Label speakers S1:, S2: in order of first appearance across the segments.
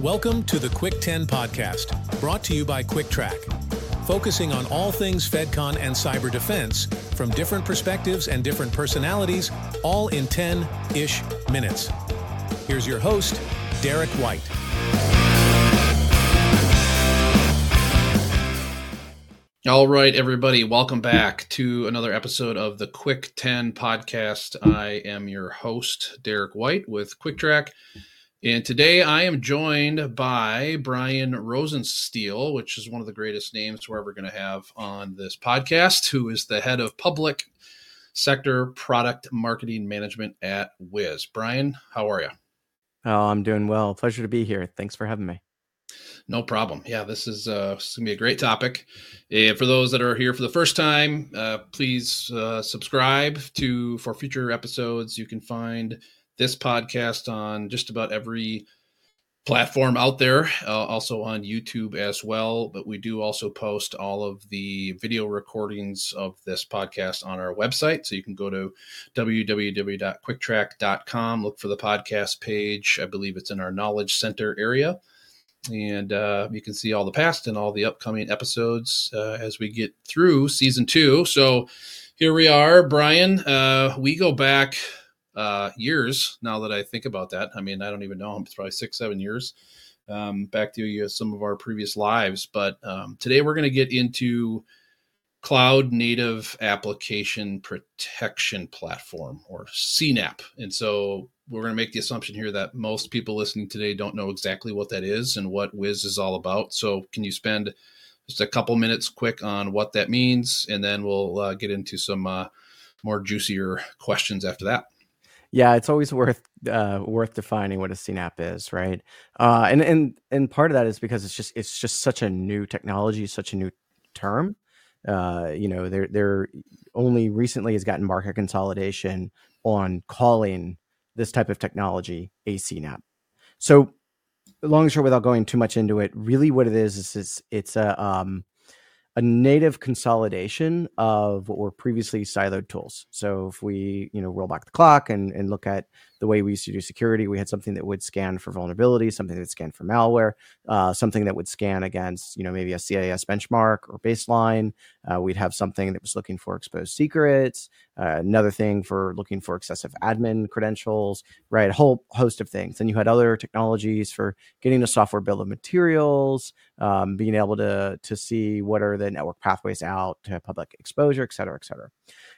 S1: Welcome to the Quick 10 podcast, brought to you by QuickTrack, focusing on all things FedCon and cyber defense from different perspectives and different personalities, all in 10-ish minutes. Here's your host, Derek White.
S2: All right, everybody, welcome back to another episode of the Quick 10 podcast. I am your host, Derek White with QuickTrack. And today I am joined by Brian Rosensteel, which is one of the greatest names we're ever going to have on this podcast, who is the head of public sector product marketing management at Wiz. Brian, how are you?
S3: Oh, I'm doing well. Pleasure to be here. Thanks for having me.
S2: No problem. Yeah, this is going to be a great topic. And for those that are here for the first time, please subscribe for future episodes. You can find this podcast on just about every platform out there, also on YouTube as well. But we do also post all of the video recordings of this podcast on our website. So you can go to www.quicktrack.com, look for the podcast page. I believe it's in our Knowledge Center area. And you can see all the past and all the upcoming episodes as we get through season 2. So here we are, Brian. We go back years now that I think about that. I mean, I don't even know. It's probably 6-7 years back to some of our previous lives. But today we're going to get into Cloud Native Application Protection Platform, or CNAPP. And so we're going to make the assumption here that most people listening today don't know exactly what that is and what Wiz is all about. So can you spend just a couple minutes quick on what that means, and then we'll get into some more juicier questions after that.
S3: Yeah, it's always worth defining what a CNAPP is, right? And part of that is because it's just such a new technology, such a new term. There only recently has gotten market consolidation on calling this type of technology a CNAPP. So, long and short, without going too much into it, really what it is it's a native consolidation of what were previously siloed tools. So if we, roll back the clock and look at the way we used to do security, we had something that would scan for vulnerability, something that would scan for malware, something that would scan against, maybe a CIS benchmark or baseline. We'd have something that was looking for exposed secrets, another thing for looking for excessive admin credentials, right? A whole host of things. And you had other technologies for getting a software bill of materials, being able to see what are the network pathways out to public exposure, et cetera, et cetera.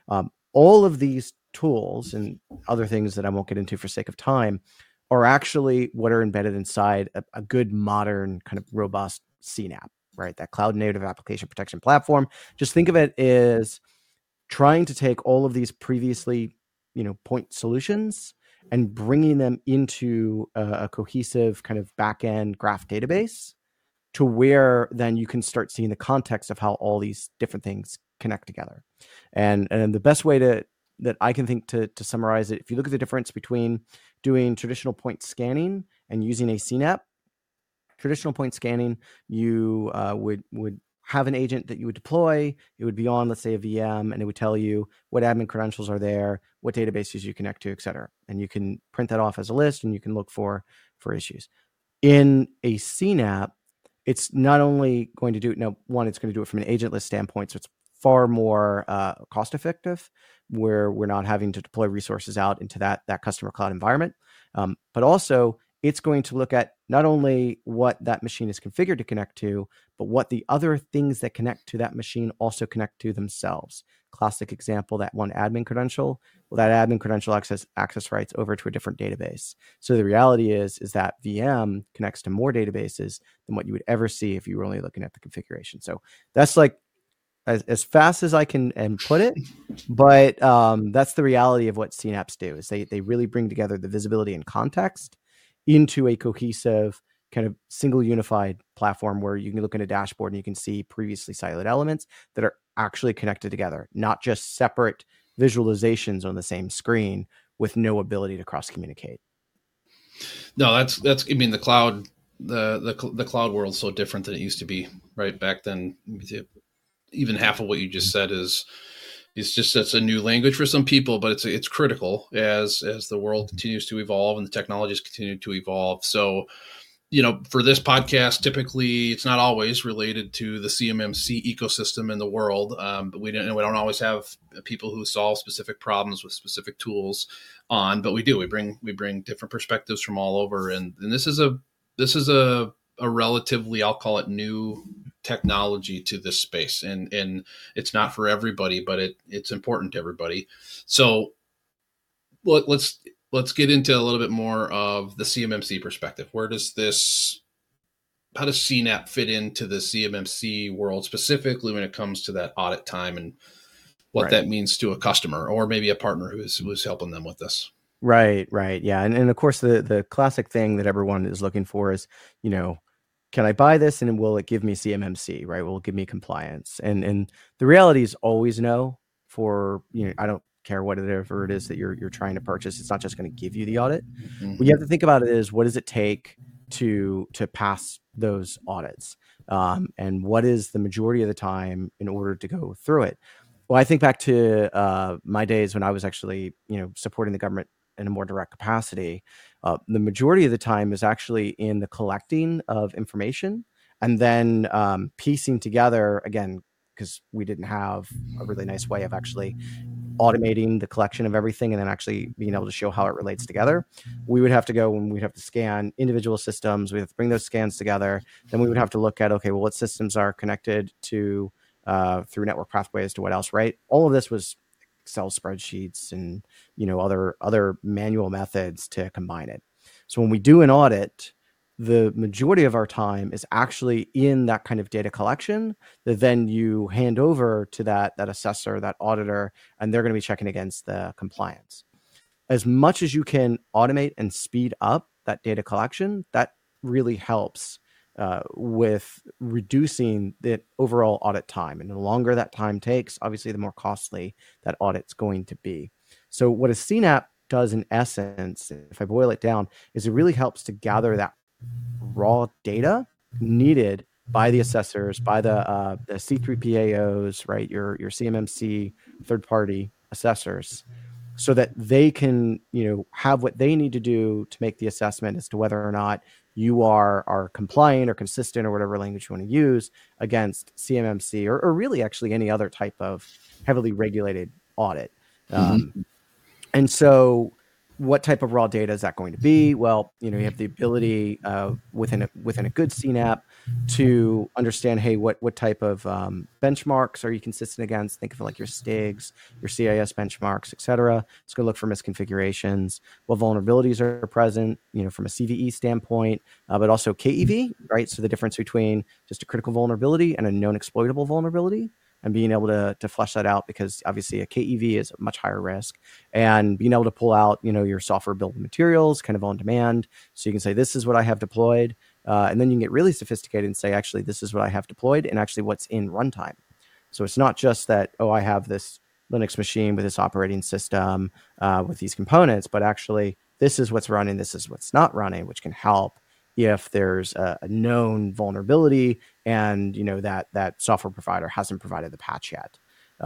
S3: All of these tools and other things that I won't get into for sake of time are actually what are embedded inside a good modern kind of robust CNAPP, right? That Cloud Native Application Protection Platform. Just think of it as trying to take all of these previously, point solutions and bringing them into a cohesive kind of back-end graph database to where then you can start seeing the context of how all these different things connect together. And the best way that I can think to summarize it, if you look at the difference between doing traditional point scanning and using a CNAPP, traditional point scanning, you would have an agent that you would deploy. It would be on, let's say, a VM, and it would tell you what admin credentials are there, what databases you connect to, et cetera. And you can print that off as a list, and you can look for issues. In a CNAPP, it's not only going to do it, it's going to do it from an agentless standpoint, so it's far more cost effective, where we're not having to deploy resources out into that customer cloud environment. But also, it's going to look at not only what that machine is configured to connect to, but what the other things that connect to that machine also connect to themselves. Classic example, that one admin credential. Well, that admin credential access rights over to a different database. So the reality is that VM connects to more databases than what you would ever see if you were only looking at the configuration. So that's like as fast as I can and put it, but that's the reality of what CNAPPs do. Is they really bring together the visibility and context into a cohesive kind of single unified platform where you can look at a dashboard and you can see previously siloed elements that are actually connected together, not just separate visualizations on the same screen with no ability to cross communicate.
S2: No, that's I mean, the cloud cloud world's so different than it used to be, right? Back then, even half of what you just said is just that's a new language for some people, but it's critical as the world continues to evolve and the technologies continue to evolve. So for this podcast, typically it's not always related to the CMMC ecosystem in the world, but we don't always have people who solve specific problems with specific tools on. But we do. We bring different perspectives from all over, and this is a relatively, I'll call it, new technology to this space, and it's not for everybody, but it's important to everybody. So let's get into a little bit more of the CMMC perspective. How does CNAP fit into the CMMC world, specifically when it comes to that audit time and what that means to a customer or maybe a partner who's helping them with this?
S3: Right. Yeah. And of course, the classic thing that everyone is looking for is, can I buy this and will it give me CMMC, right? Will it give me compliance? And the reality is always no. For, I don't care whatever it is that you're trying to purchase. It's not just going to give you the audit.
S2: Mm-hmm.
S3: What you have to think about it is, what does it take to pass those audits? And what is the majority of the time in order to go through it? Well, I think back to my days when I was actually, supporting the government in a more direct capacity. The majority of the time is actually in the collecting of information and then piecing together, again, because we didn't have a really nice way of actually automating the collection of everything and then actually being able to show how it relates together. We would have to go and we'd have to scan individual systems. We'd have to bring those scans together. Then we would have to look at, okay, well, what systems are connected to through network pathways to what else, right? All of this was Excel spreadsheets and, other manual methods to combine it. So when we do an audit, the majority of our time is actually in that kind of data collection that then you hand over to that assessor, that auditor, and they're going to be checking against the compliance. As much as you can automate and speed up that data collection, that really helps with reducing the overall audit time. And the longer that time takes, obviously, the more costly that audit's going to be. So what a CNAP does in essence, if I boil it down, is it really helps to gather that raw data needed by the assessors, by the C3PAOs, right? Your CMMC third-party assessors, so that they can, have what they need to do to make the assessment as to whether or not you are compliant or consistent or whatever language you want to use against CMMC or really actually any other type of heavily regulated audit. And so what type of raw data is that going to be? Well, you have the ability within a good CNAP to understand, hey, what type of benchmarks are you consistent against? Think of it like your STIGs, your CIS benchmarks, et cetera. It's going to look for misconfigurations. What vulnerabilities are present, from a CVE standpoint, but also KEV, right? So the difference between just a critical vulnerability and a known exploitable vulnerability, and being able to flesh that out, because obviously a KEV is a much higher risk, and being able to pull out, your software bill of materials kind of on demand. So you can say, this is what I have deployed. And then you can get really sophisticated and say, actually, this is what I have deployed and actually what's in runtime. So it's not just that, I have this Linux machine with this operating system with these components, but actually this is what's running, this is what's not running, which can help if there's a known vulnerability and that software provider hasn't provided the patch yet.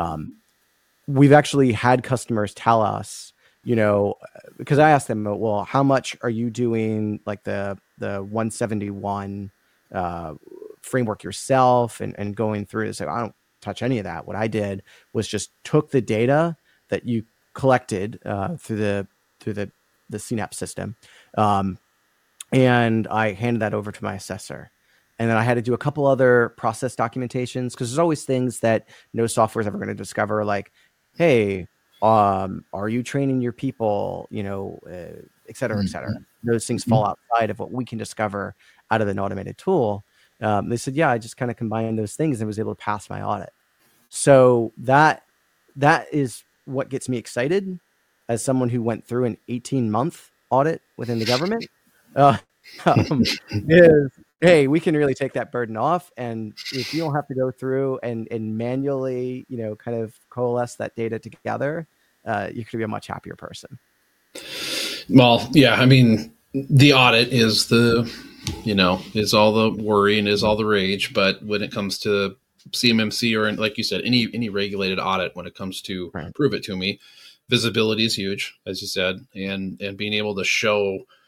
S3: We've actually had customers tell us, because I asked them, well, how much are you doing like the 171 framework yourself and going through it? So I don't touch any of that. What I did was just took the data that you collected through the CNAP system, and I handed that over to my assessor. And then I had to do a couple other process documentations, because there's always things that no software is ever going to discover, like, hey, are you training your people, et cetera, et cetera. Those things fall outside of what we can discover out of an automated tool. They said, yeah, I just kind of combined those things and was able to pass my audit. So that is what gets me excited as someone who went through an 18-month audit within the government. Is, hey, we can really take that burden off. And if you don't have to go through and manually, kind of coalesce that data together, you could be a much happier person.
S2: Well, yeah, I mean, the audit is is all the worry and is all the rage. But when it comes to CMMC or, like you said, any regulated audit, when it comes to prove it to me, visibility is huge, as you said, and being able to show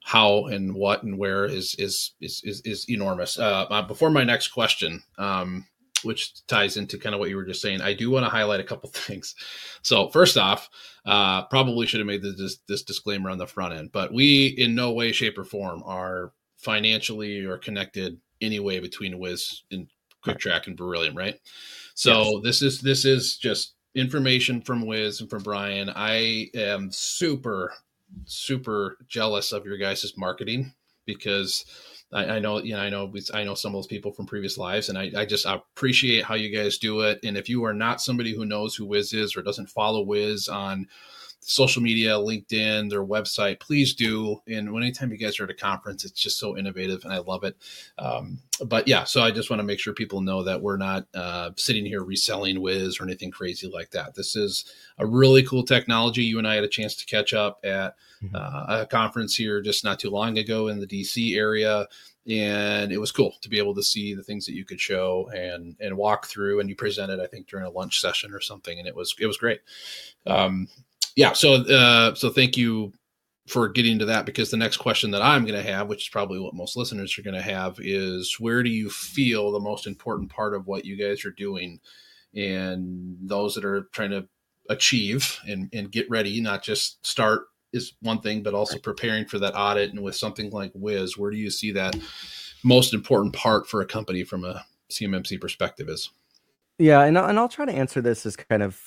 S2: how and what and where is enormous. Before my next question, which ties into kind of what you were just saying, I do want to highlight a couple things. So first off, probably should have made this disclaimer on the front end, but we in no way, shape, or form are financially or connected anyway between Wiz and QuickTrack and Beryllium, right? So yes. This is just information from Wiz and from Brian. I am super jealous of your guys' marketing, because I know some of those people from previous lives, and I just appreciate how you guys do it. And if you are not somebody who knows who Wiz is or doesn't follow Wiz on social media, LinkedIn, their website, please do. And anytime you guys are at a conference, it's just so innovative and I love it. But yeah, so I just want to make sure people know that we're not sitting here reselling Wiz or anything crazy like that. This is a really cool technology. You and I had a chance to catch up at a conference here just not too long ago in the DC area. And it was cool to be able to see the things that you could show and walk through. And you presented, I think, during a lunch session or something. And it was great. Yeah. So thank you for getting to that, because the next question that I'm going to have, which is probably what most listeners are going to have, is where do you feel the most important part of what you guys are doing, and those that are trying to achieve and get ready, not just start is one thing, but also preparing for that audit. And with something like Wiz, where do you see that most important part for a company from a CMMC perspective is?
S3: Yeah. And I'll try to answer this as kind of,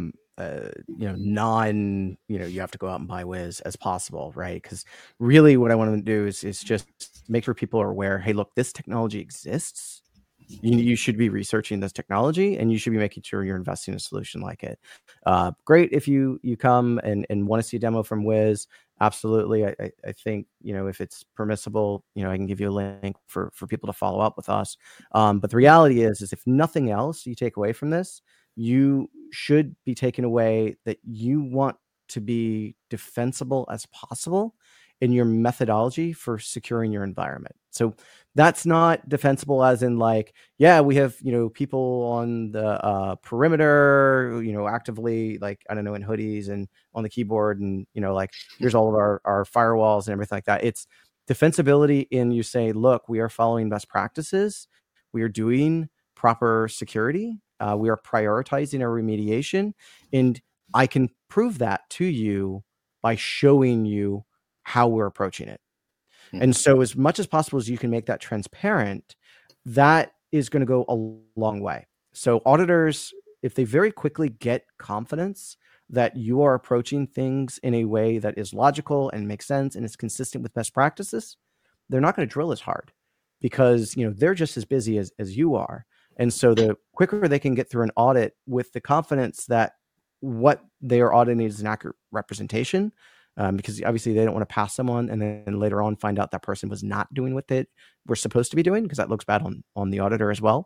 S3: you have to go out and buy Wiz as possible, right? Because really what I want to do is just make sure people are aware, hey, look, this technology exists. You should be researching this technology, and you should be making sure you're investing in a solution like it. Great if you come and want to see a demo from Wiz. Absolutely. I think, if it's permissible, I can give you a link for people to follow up with us. But the reality is if nothing else you take away from this, you should be taking away that you want to be defensible as possible in your methodology for securing your environment. So that's not defensible as in like, yeah, we have, people on the perimeter, actively, like, I don't know, in hoodies and on the keyboard, and, like, here's all of our firewalls and everything like that. It's defensibility in you say, look, we are following best practices. We are doing proper security. We are prioritizing our remediation. And I can prove that to you by showing you how we're approaching it. And so as much as possible as you can make that transparent, that is going to go a long way. So auditors, if they very quickly get confidence that you are approaching things in a way that is logical and makes sense and is consistent with best practices, they're not going to drill as hard, because they're just as busy as you are. And so the quicker they can get through an audit with the confidence that what they are auditing is an accurate representation, because obviously they don't want to pass someone and then later on find out that person was not doing what they were supposed to be doing, because that looks bad on the auditor as well.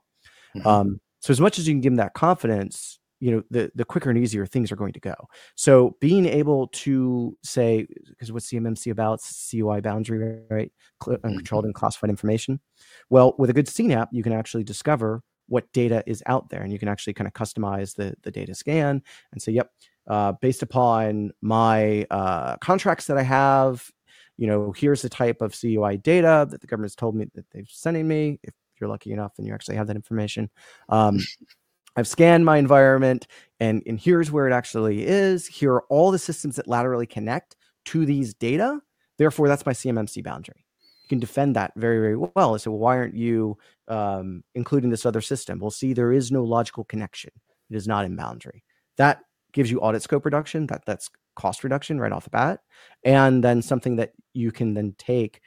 S3: So as much as you can give them that confidence, the quicker and easier things are going to go. So being able to say, because what's CMMC about? CUI boundary, right? Controlled and classified information. Well, with a good CNAP, you can actually discover what data is out there, and you can actually kind of customize the data scan and say, yep, based upon my contracts that I have, here's the type of CUI data that the government's told me that they're sending me. If you're lucky enough and you actually have that information. I've scanned my environment, and here's where it actually is. Here are all the systems that laterally connect to these data. Therefore, that's my CMMC boundary. You can defend that very, very well. So why aren't you including this other system? Well, see, there is no logical connection. It is not in boundary. That gives you audit scope reduction. That's cost reduction right off the bat. And then something that you can then take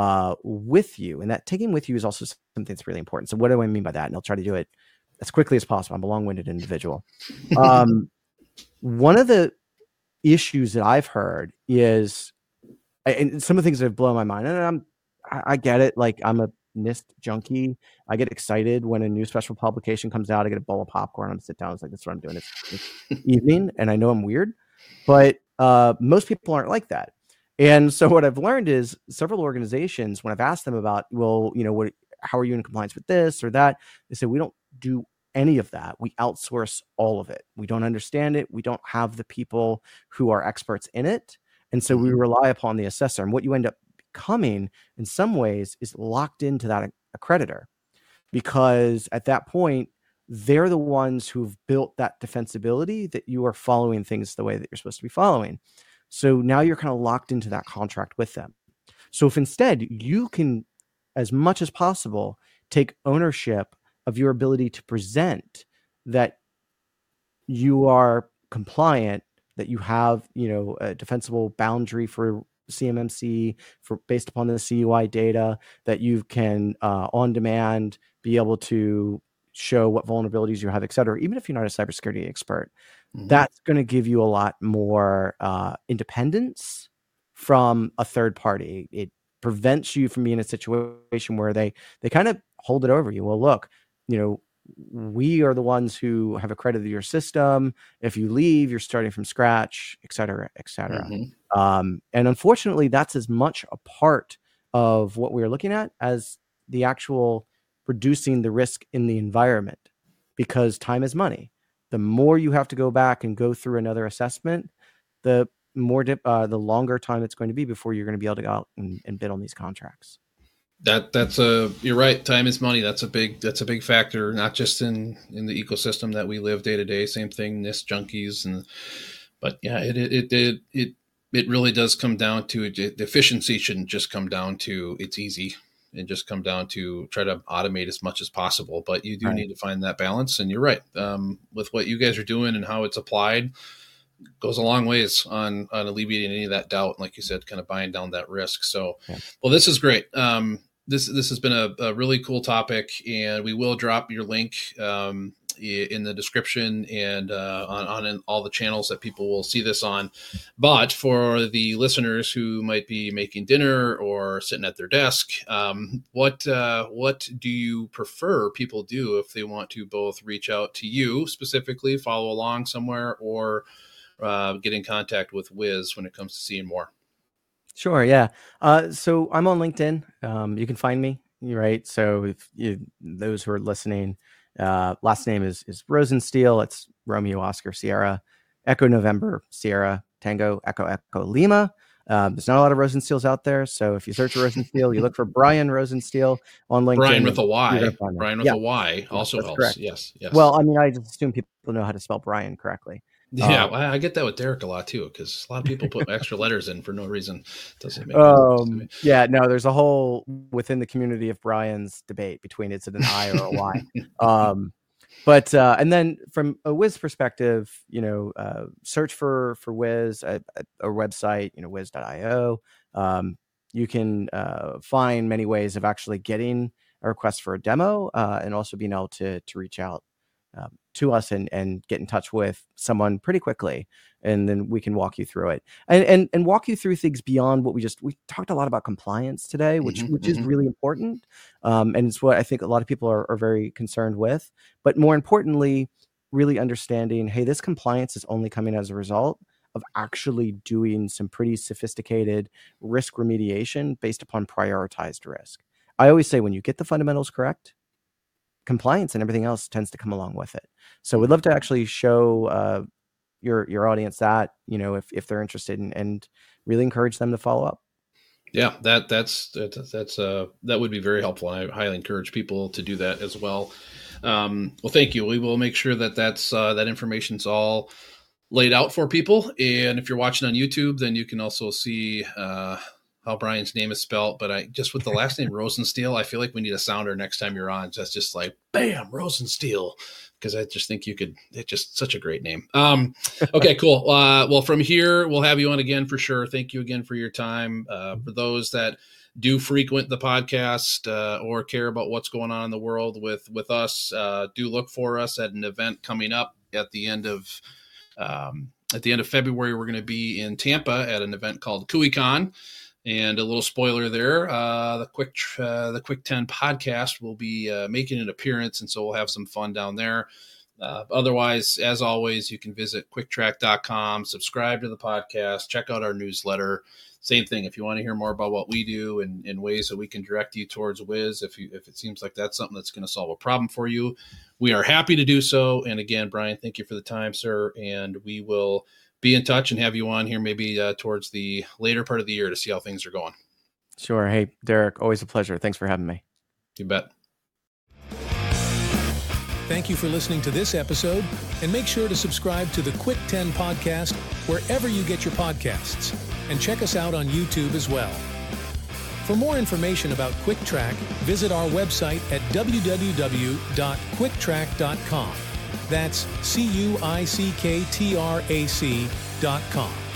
S3: with you. And that taking with you is also something that's really important. So what do I mean by that? And I'll try to do it as quickly as possible. I'm a long-winded individual. One of the issues that I've heard is, and some of the things that have blown my mind, and I get it. Like, I'm a NIST junkie. I get excited when a new special publication comes out. I get a bowl of popcorn. I'm sit down. It's like, that's what I'm doing. It's evening, and I know I'm weird, but most people aren't like that. And so what I've learned is several organizations, when I've asked them about, well, how are you in compliance with this or that? They say, we don't do any of that. We outsource all of it. We don't understand it. We don't have the people who are experts in it. And so we rely upon the assessor. And what you end up coming in some ways is locked into that accreditor, because at that point, they're the ones who've built that defensibility that you are following things the way that you're supposed to be following. So now you're kind of locked into that contract with them. So if instead you can, as much as possible, take ownership of your ability to present that you are compliant, that you have, a defensible boundary for CMMC based upon the CUI data, that you can on demand be able to show what vulnerabilities you have, et cetera, even if you're not a cybersecurity expert, that's going to give you a lot more independence from a third party. It prevents you from being in a situation where they kind of hold it over you. Well, look, we are the ones who have accredited your system. If you leave, you're starting from scratch, et cetera, et cetera. And unfortunately, that's as much a part of what we're looking at as the actual reducing the risk in the environment, because time is money. The more you have to go back and go through another assessment, the longer time it's going to be before you're going to be able to go out and bid on these contracts.
S2: You're right. Time is money. That's a big factor, not just in the ecosystem that we live day to day. Same thing, NIST junkies, but yeah, it really does come down to it. The efficiency shouldn't just come down to it's easy and just come down to try to automate as much as possible. But you do need to find that balance. And you're right. With what you guys are doing and how it's applied, goes a long ways on alleviating any of that doubt. And like you said, kind of buying down that risk. So, well, this is great. This has been a really cool topic, and we will drop your link in the description and on all the channels that people will see this on. But for the listeners who might be making dinner or sitting at their desk, what do you prefer people do if they want to both reach out to you specifically, follow along somewhere, or get in contact with Wiz when it comes to seeing more?
S3: Sure. Yeah. So I'm on LinkedIn. You can find me, right? So if those who are listening, last name is Rosensteel. It's Romeo Oscar Sierra Echo November Sierra Tango Echo Echo Lima. There's not a lot of Rosensteels out there, so if you search Rosensteel, you look for Brian Rosensteel on LinkedIn.
S2: Brian with a Y. Brian with a Y also helps.
S3: Correct.
S2: Yes.
S3: Well, I mean, I just assume people know how to spell Brian correctly.
S2: Yeah, I get that with Derek a lot too, because a lot of people put extra letters in for no reason. Doesn't make sense to me.
S3: Yeah, no, there's a whole within the community of Brian's debate between is it an I or a Y. But and then from a Wiz perspective, search for Wiz at our website, wiz.io. You can find many ways of actually getting a request for a demo, and also being able to reach out to us and get in touch with someone pretty quickly, and then we can walk you through it and walk you through things beyond what we talked a lot about compliance today, which is really important, and it's what I think a lot of people are very concerned with. But more importantly, really understanding, hey, this compliance is only coming as a result of actually doing some pretty sophisticated risk remediation based upon prioritized risk. I always say when you get the fundamentals correct, compliance and everything else tends to come along with it. So we'd love to actually show your audience that, if they're interested, and really encourage them to follow up.
S2: Yeah, that would be very helpful. I highly encourage people to do that as well. Well, thank you. We will make sure that information's all laid out for people. And if you're watching on YouTube, then you can also see how Brian's name is spelled, but just with the last name Rosensteel, I feel like we need a sounder next time you're on. That's just like, bam, Rosensteel, because I just think it's just such a great name. Okay, cool. Well, from here, we'll have you on again for sure. Thank you again for your time. For those that do frequent the podcast or care about what's going on in the world with us, do look for us at an event coming up at the end of February. We're going to be in Tampa at an event called KuiCon. And a little spoiler there, the Quick 10 podcast will be making an appearance, and so we'll have some fun down there. Otherwise, as always, you can visit quicktrack.com, subscribe to the podcast, check out our newsletter. Same thing, if you want to hear more about what we do and ways that we can direct you towards Wiz, if it seems like that's something that's going to solve a problem for you, we are happy to do so. And again, Brian, thank you for the time, sir, and we will be in touch and have you on here maybe towards the later part of the year to see how things are going.
S3: Sure. Hey, Derek, always a pleasure. Thanks for having me.
S2: You bet.
S1: Thank you for listening to this episode, and make sure to subscribe to the Quick 10 podcast wherever you get your podcasts, and check us out on YouTube as well. For more information about QuickTrack, visit our website at www.quicktrack.com. That's CUICKTRAC.com.